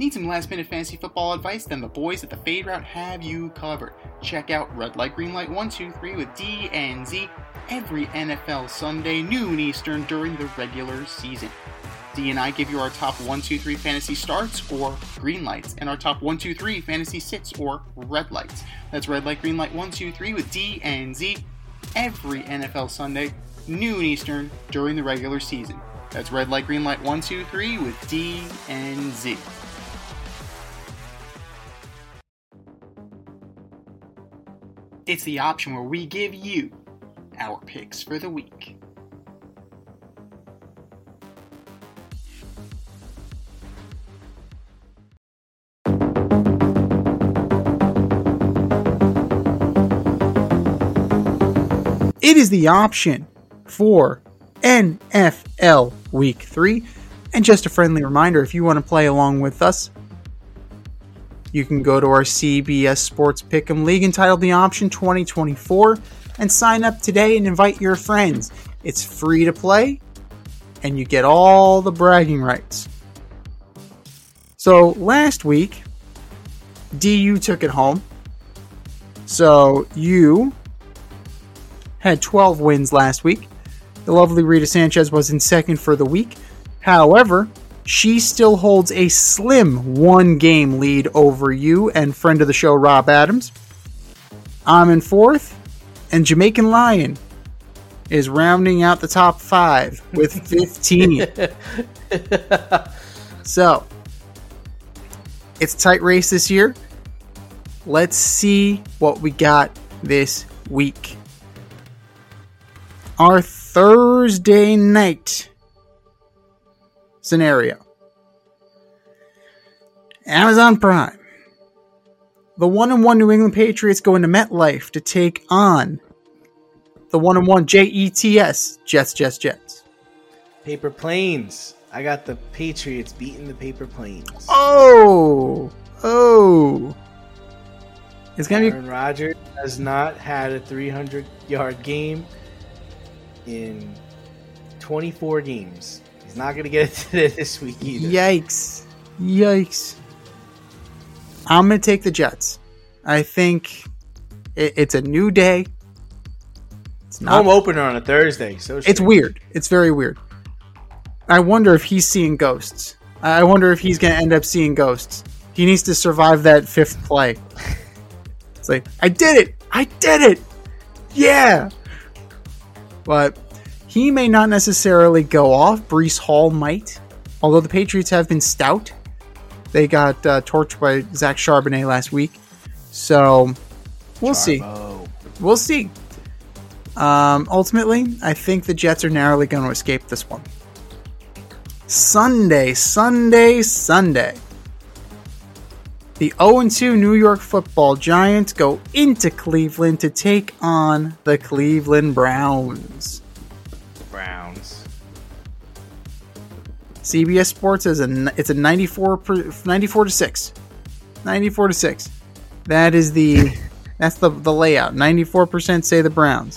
Need some last-minute fantasy football advice? Then the boys at the Fade Route have you covered. Check out Red Light, Green Light 1, 2, 3 with D and Z every NFL Sunday, noon Eastern during the regular season. D and I give you our top 1, 2, 3 fantasy starts or green lights, and our top 1, 2, 3 fantasy sits or red lights. That's Red Light, Green Light 1, 2, 3 with D and Z every NFL Sunday, noon Eastern during the regular season. That's Red Light, Green Light 1, 2, 3 with D and Z. It's the option where we give you our picks for the week. It is the option for NFL Week 3. And just a friendly reminder, if you want to play along with us, you can go to our CBS Sports Pick'em League entitled The Option 2024 and sign up today and invite your friends. It's free to play, and you get all the bragging rights. So last week, DU took it home. So you had 12 wins last week. The lovely Rita Sanchez was in second for the week. However, she still holds a slim 1-game lead over you and friend of the show, Rob Adams. I'm in fourth, and Jamaican Lion is rounding out the top 5 with 15. So, it's a tight race this year. Let's see what we got this week. Our Thursday night scenario. Amazon Prime. The 1-1 New England Patriots go into MetLife to take on the 1-1 Jets. Jets. Paper Planes. I got the Patriots beating the Paper Planes. Oh. It's gonna Aaron Rodgers has not had a 300-yard game in 24 games. He's not going to get it this week either. Yikes. I'm going to take the Jets. I think it's a new day. It's not home opener on a Thursday. So it's weird. It's very weird. I wonder if he's seeing ghosts. I wonder if he's going to end up seeing ghosts. He needs to survive that 5th play. It's like, I did it! Yeah! But he may not necessarily go off. Breece Hall might. Although the Patriots have been stout. They got torched by Zach Charbonnet last week. So, we'll see. Ultimately, I think the Jets are narrowly going to escape this one. Sunday. The 0-2 New York Football Giants go into Cleveland to take on the Cleveland Browns. CBS Sports says it's a 94 to 6. 94 to 6. That's the layout. 94% say the Browns.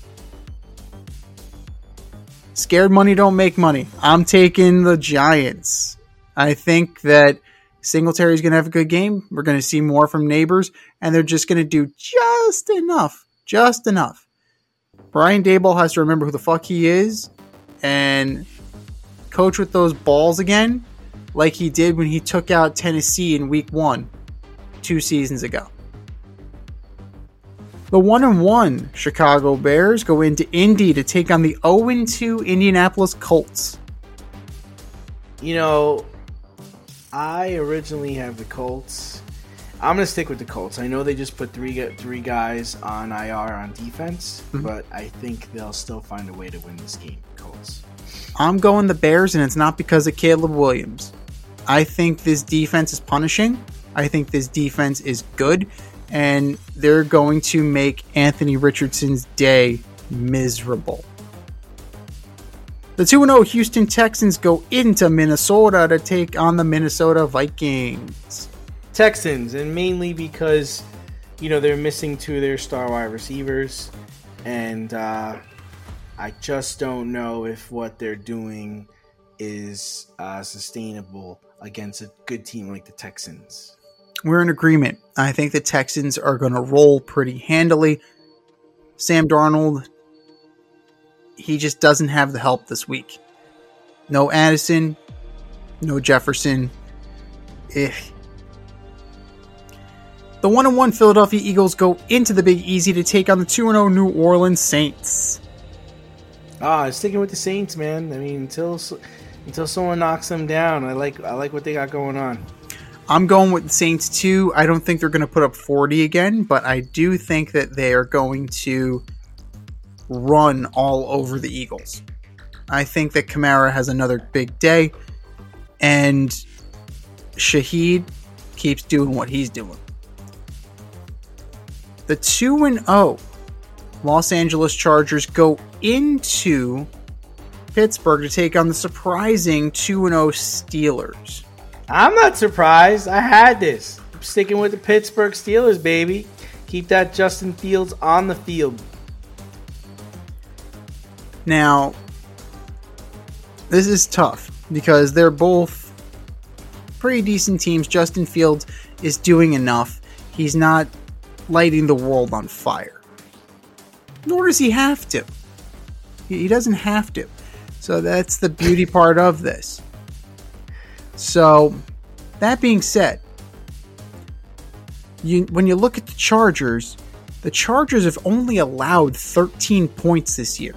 Scared money don't make money. I'm taking the Giants. I think that Singletary's going to have a good game. We're going to see more from Neighbors, and they're just going to do just enough. Brian Daboll has to remember who the fuck he is and coach with those balls again like he did when he took out Tennessee in week 1 2 seasons ago. The 1-1 Chicago Bears go into Indy to take on the 0-2 Indianapolis Colts. You know, I originally have the Colts. I'm going to stick with the Colts. I know they just put three guys on IR on defense, but I think they'll still find a way to win this game, Colts. I'm going the Bears, and it's not because of Caleb Williams. I think this defense is punishing. I think this defense is good, and they're going to make Anthony Richardson's day miserable. The 2-0 Houston Texans go into Minnesota to take on the Minnesota Vikings. Texans, and mainly because, they're missing 2 of their star wide receivers, and I just don't know if what they're doing is sustainable against a good team like the Texans. We're in agreement. I think the Texans are going to roll pretty handily. Sam Darnold, he just doesn't have the help this week. No Addison, no Jefferson. The 1-1 Philadelphia Eagles go into the Big Easy to take on the 2-0 New Orleans Saints. Sticking with the Saints, man. I mean, until someone knocks them down, I like what they got going on. I'm going with the Saints too. I don't think they're going to put up 40 again, but I do think that they are going to run all over the Eagles. I think that Kamara has another big day, and Shaheed keeps doing what he's doing. The 2-0 Los Angeles Chargers go into Pittsburgh to take on the surprising 2-0 Steelers. I'm not surprised. I had this. I'm sticking with the Pittsburgh Steelers, baby. Keep that Justin Fields on the field. Now, this is tough because they're both pretty decent teams. Justin Fields is doing enough. He's not lighting the world on fire. Nor does he have to. He doesn't have to. So that's the beauty part of this. So, that being said, when you look at the Chargers have only allowed 13 points this year.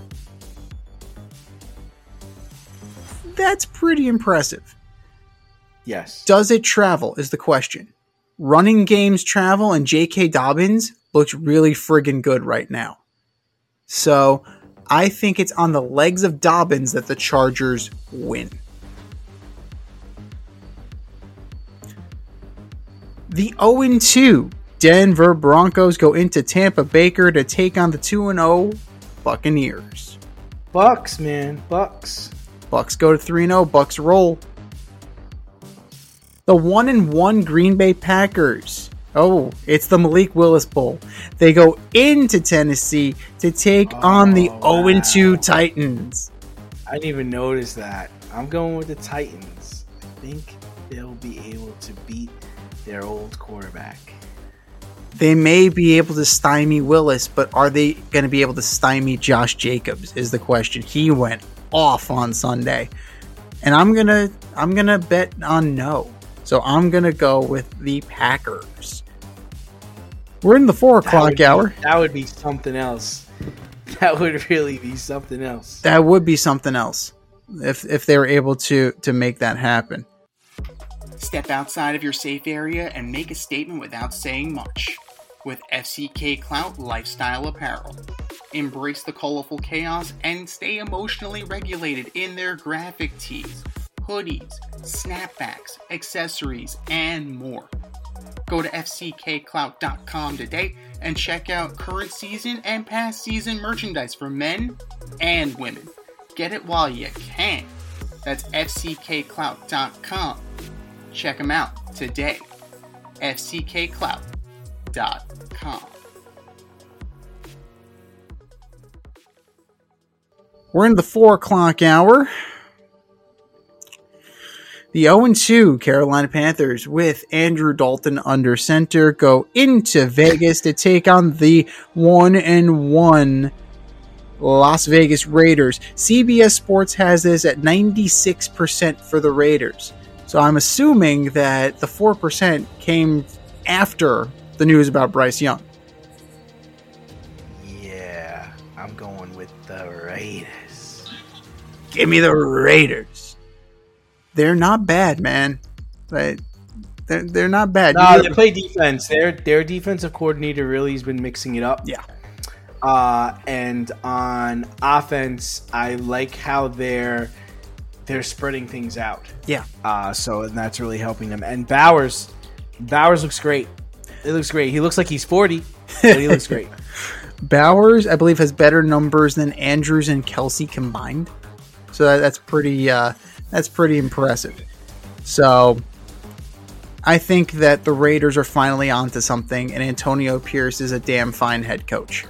That's pretty impressive. Yes. Does it travel is the question. Running games travel, and J.K. Dobbins looks really friggin' good right now. So, I think it's on the legs of Dobbins that the Chargers win. The 0-2 Denver Broncos go into Tampa Baker to take on the 2-0 Buccaneers. Bucks, man. Bucks. Bucks go to 3-0. Bucks roll. The 1-1 Green Bay Packers. Oh, it's the Malik Willis Bowl. They go into Tennessee to take on the 0-2 Titans. I didn't even notice that. I'm going with the Titans. I think they'll be able to beat their old quarterback. They may be able to stymie Willis, but are they going to be able to stymie Josh Jacobs is the question. He went off on Sunday. And I'm going to bet on no. So I'm going to go with the Packers. We're in the 4 o'clock hour. That would be something else. That would really be something else. That would be something else if they were able to make that happen. Step outside of your safe area and make a statement without saying much. With FCK Clout Lifestyle Apparel. Embrace the colorful chaos and stay emotionally regulated in their graphic tees, hoodies, snapbacks, accessories, and more. Go to fckclout.com today and check out current season and past season merchandise for men and women. Get it while you can. That's fckclout.com. Check them out today. fckclout.com. We're in the 4 o'clock hour. The 0-2 Carolina Panthers with Andrew Dalton under center go into Vegas to take on the 1-1 Las Vegas Raiders. CBS Sports has this at 96% for the Raiders. So I'm assuming that the 4% came after the news about Bryce Young. Yeah, I'm going with the Raiders. Give me the Raiders. They're not bad, man. But they're not bad. No, they play defense. Their defensive coordinator really has been mixing it up. Yeah. And on offense, I like how they're spreading things out. Yeah. So that's really helping them. And Bowers looks great. It looks great. He looks like he's 40, but he looks great. Bowers, I believe, has better numbers than Andrews and Kelsey combined. So that's pretty impressive. So I think that the Raiders are finally onto something, and Antonio Pierce is a damn fine head coach.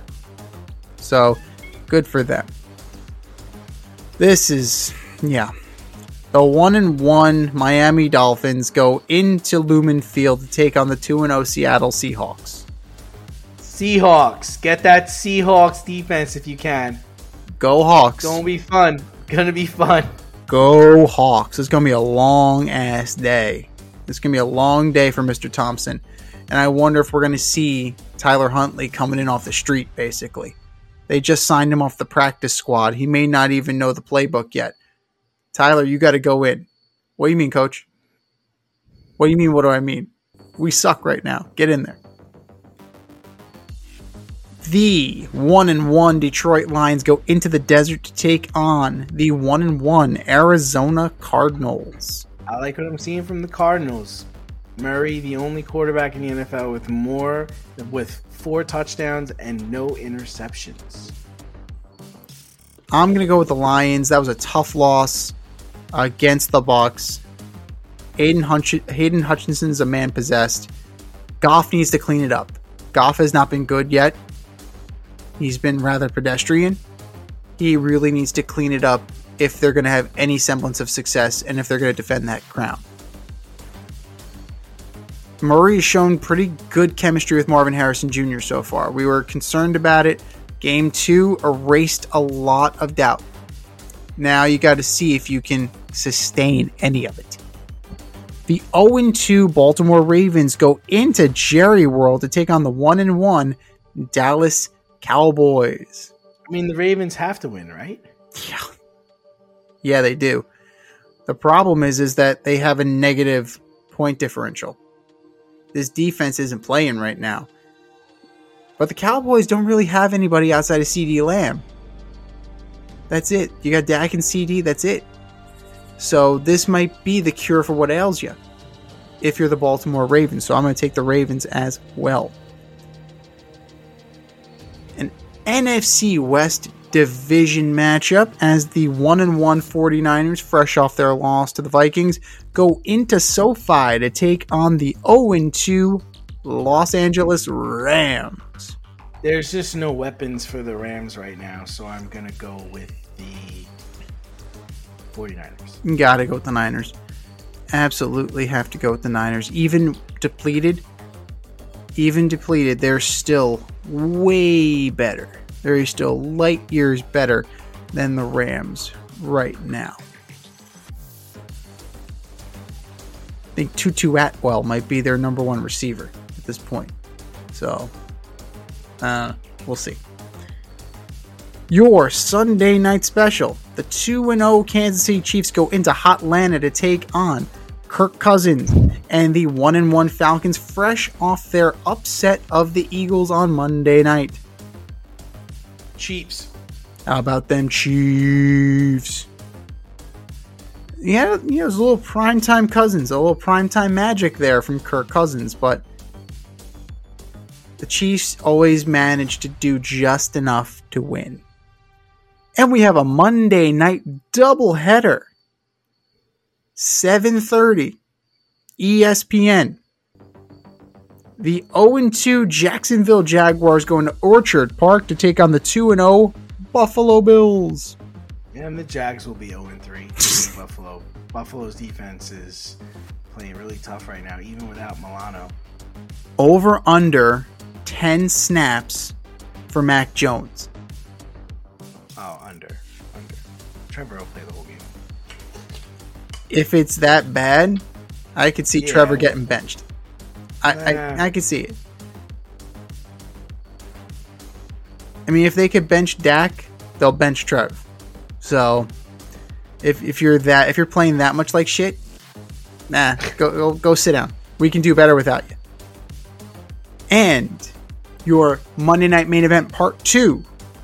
So good for them. This is, yeah. The 1-1 Miami Dolphins go into Lumen Field to take on the 2-0 Seattle Seahawks. Seahawks. Get that Seahawks defense if you can. Go Hawks. Gonna be fun. Gonna be fun. Go Hawks. It's going to be a long-ass day. It's going to be a long day for Mr. Thompson. And I wonder if we're going to see Tyler Huntley coming in off the street, basically. They just signed him off the practice squad. He may not even know the playbook yet. Tyler, you got to go in. What do you mean, coach? What do you mean, what do I mean? We suck right now. Get in there. The 1-1 Detroit Lions go into the desert to take on the 1-1 Arizona Cardinals. I like what I'm seeing from the Cardinals. Murray, the only quarterback in the NFL with 4 touchdowns and no interceptions. I'm going to go with the Lions. That was a tough loss against the Bucs. Hayden Hutchinson's a man possessed. Goff needs to clean it up. Goff has not been good yet. He's been rather pedestrian. He really needs to clean it up if they're going to have any semblance of success and if they're going to defend that crown. Murray has shown pretty good chemistry with Marvin Harrison Jr. so far. We were concerned about it. Game 2 erased a lot of doubt. Now you got to see if you can sustain any of it. The 0-2 Baltimore Ravens go into Jerry World to take on the 1-1 Dallas Cowboys. I mean, the Ravens have to win, right? Yeah, they do. The problem is that they have a negative point differential. This defense isn't playing right now. But the Cowboys don't really have anybody outside of CeeDee Lamb. That's it. You got Dak and CD, that's it. So this might be the cure for what ails you if you're the Baltimore Ravens. So I'm going to take the Ravens as well. An NFC West division matchup as the 1-1 49ers, fresh off their loss to the Vikings, go into SoFi to take on the 0-2 Los Angeles Rams. There's just no weapons for the Rams right now, so I'm going to go with the 49ers. You got to go with the Niners. Absolutely have to go with the Niners. Even depleted, they're still way better. They're still light years better than the Rams right now. I think Tutu Atwell might be their number 1 receiver at this point. So, we'll see. Your Sunday night special. The 2-0 Kansas City Chiefs go into Hotlanta to take on Kirk Cousins and the 1-1 Falcons, fresh off their upset of the Eagles on Monday night. Chiefs. How about them Chiefs? Yeah, it was a little primetime Cousins, a little primetime magic there from Kirk Cousins, but the Chiefs always manage to do just enough to win. And we have a Monday night doubleheader. 7:30 ESPN. The 0-2 Jacksonville Jaguars going to Orchard Park to take on the 2-0 Buffalo Bills. Yeah, and the Jags will be 0-3. Buffalo. Buffalo's defense is playing really tough right now, even without Milano. Over under 10 snaps for Mac Jones. Oh, under. Trevor will play the whole game. If it's that bad, I could see Trevor getting benched. I could see it. I mean, if they could bench Dak, they'll bench Trev. So, if you're playing that much like shit, go sit down. We can do better without you. And your Monday Night Main Event Part 2,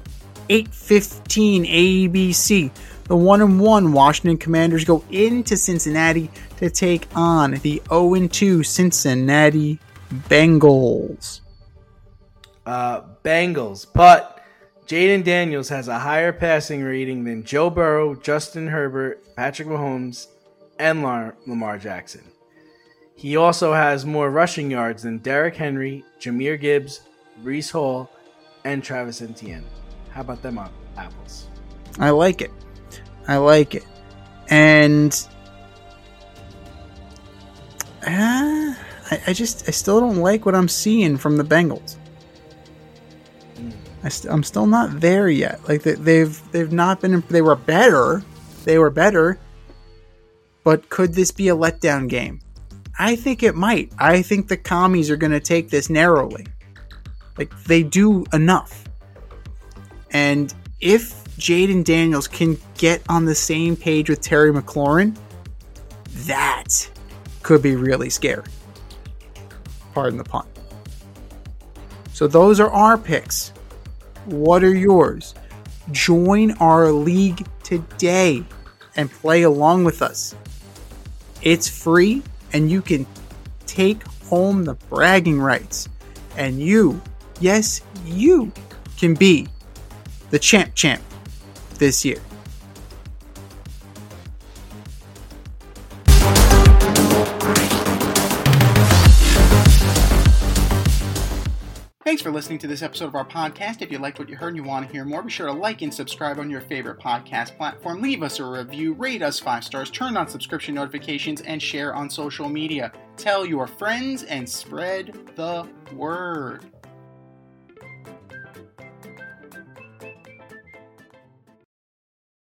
8:15 ABC. The 1-1 Washington Commanders go into Cincinnati to take on the 0-2 Cincinnati Bengals. Bengals, but Jaden Daniels has a higher passing rating than Joe Burrow, Justin Herbert, Patrick Mahomes, and Lamar Jackson. He also has more rushing yards than Derrick Henry, Jahmyr Gibbs, Breece Hall, and Travis Etienne. How about them apples? I like it. And I still don't like what I'm seeing from the Bengals. I'm still not there yet. Like they've not been. They were better. But could this be a letdown game? I think it might. I think the commies are going to take this narrowly. Like, they do enough. And if Jaden Daniels can get on the same page with Terry McLaurin, that could be really scary. Pardon the pun. So those are our picks. What are yours? Join our league today and play along with us. It's free, and you can take home the bragging rights. And you, yes, you can be the champ this year. Thanks for listening to this episode of our podcast. If you liked what you heard and you want to hear more, be sure to like and subscribe on your favorite podcast platform. Leave us a review, rate us 5 stars, turn on subscription notifications, and share on social media. Tell your friends and spread the word.